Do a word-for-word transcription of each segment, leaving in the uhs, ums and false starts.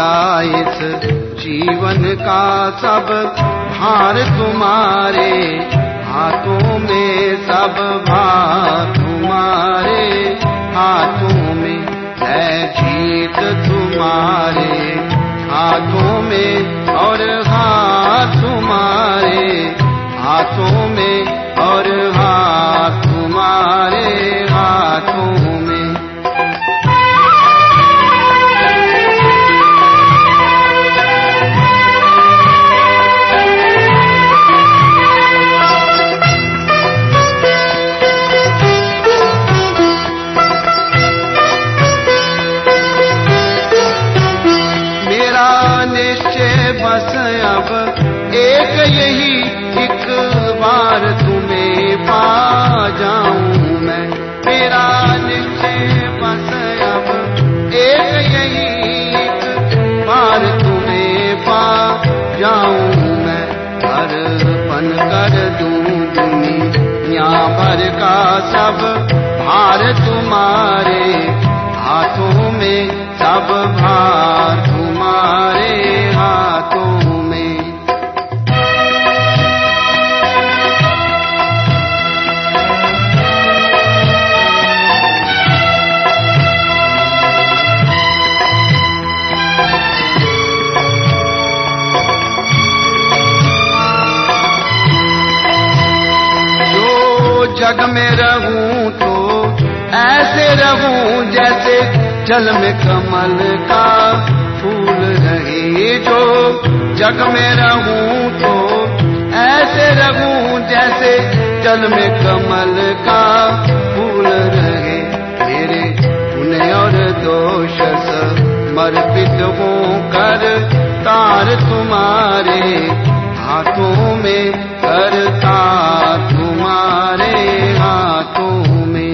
दिया इस जीवन का सब भार तुम्हारे हाथों में, सब भार तुम्हारे हाथों में है, जीत तुम्हारे हाथों में और हाथ तुम्हारे हाथों में और हाथ तुम्हारे हाथों में। बस अब एक यही एक बार तुम्हें पा जाऊं मैं, मेरा निश्चय बस अब एक यही एक बार तुम्हें पा जाऊं मैं। अर्पण कर दूं दुनिया भर का सब भार तुम्हारे हाथों में, सब भार तुम्हारे हाथों में। जो जग में रहूं तो ऐसे रहूं जैसे जल में कमल का फूल रहे। जो जग में रहूं तो ऐसे रहूं जैसे जल में कमल का फूल रहे। मेरे पुण्य और दोष समर्पित होकर तार तुम्हारे हाथों में, करता तुम्हारे हाथों में।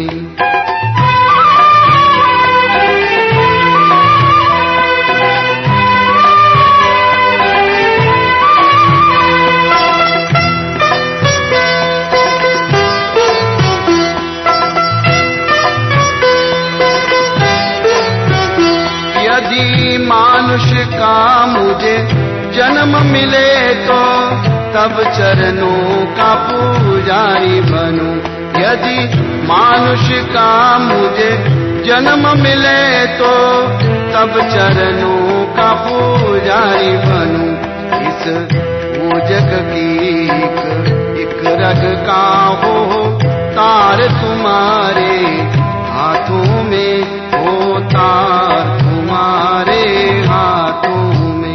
मनुष्य का मुझे जन्म मिले तो तब चरणों का पुजारी बनूं। यदि मनुष्य का मुझे जन्म मिले तो तब चरणों का पुजारी बनूं। इस पूजक की एक, एक रग का हो तार तुम्हारे हाथों में, हो तार तुम्हारे हाथों में।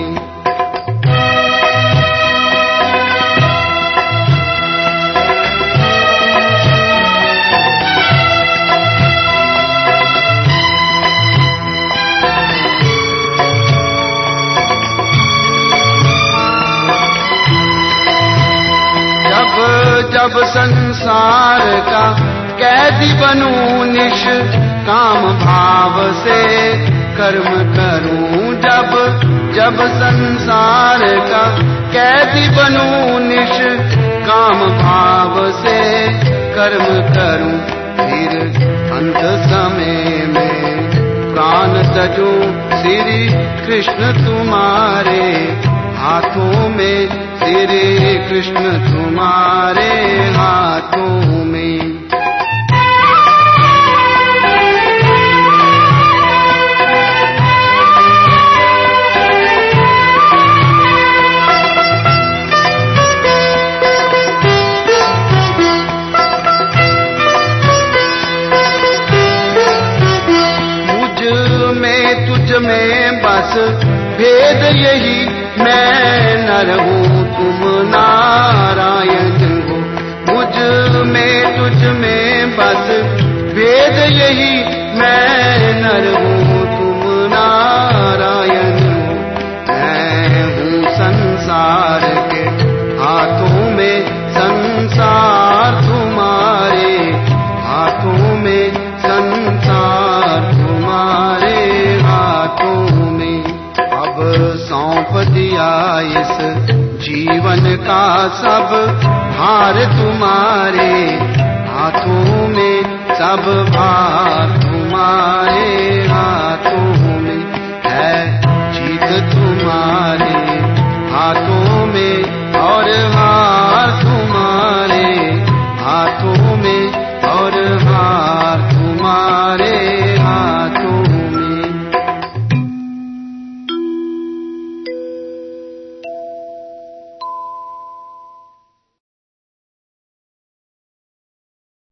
जब जब संसार का कैदी बनूं निश काम भाव से कर्म करूं। जब जब संसार का कैदी बनूं निश काम भाव से कर्म करूं। फिर अंत समय में प्राण तजूं श्री कृष्ण तुम्हारे हाथों में, श्री कृष्ण तुम्हारे हाथों में। में बस भेद यही, मैं नर हूँ तुम नारायण हो। मुझ में तुझ में बस भेद यही, मैं नर हूँ तुम नारायण हो। मैं हूँ संसार के हाथों में, संसार तुम्हारे हाथों में, संसार तुम्हारे हाथों में। अब सौंप दिया इस जीवन का सब भार तुम्हारे हाथों में, सब भार तुम्हारे हाथों में है। जीत हाथों में और